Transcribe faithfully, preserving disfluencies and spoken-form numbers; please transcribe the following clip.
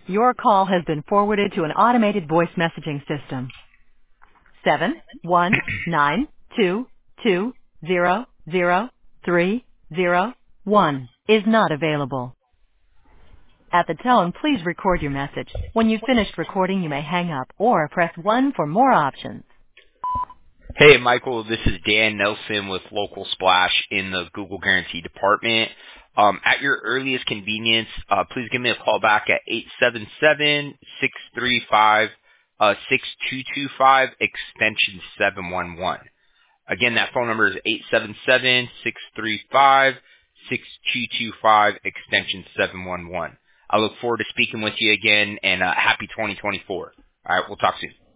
Your call has been forwarded to an automated voice messaging system. Seven one nine two two zero zero three zero one is not available. At the tone, please record your message. When you've finished recording, you may hang up or press one for more options. Hey, Michael, this is Dan Nelson with Local Splash in the Google Guarantee Department. Um, at your earliest convenience, uh, please give me a call back at eight seven seven, six three five, six two two five, extension seven one one. Again, that phone number is eight seven seven, six three five, six two two five, extension seven one one. I look forward to speaking with you again, and uh, happy twenty twenty-four. All right, we'll talk soon.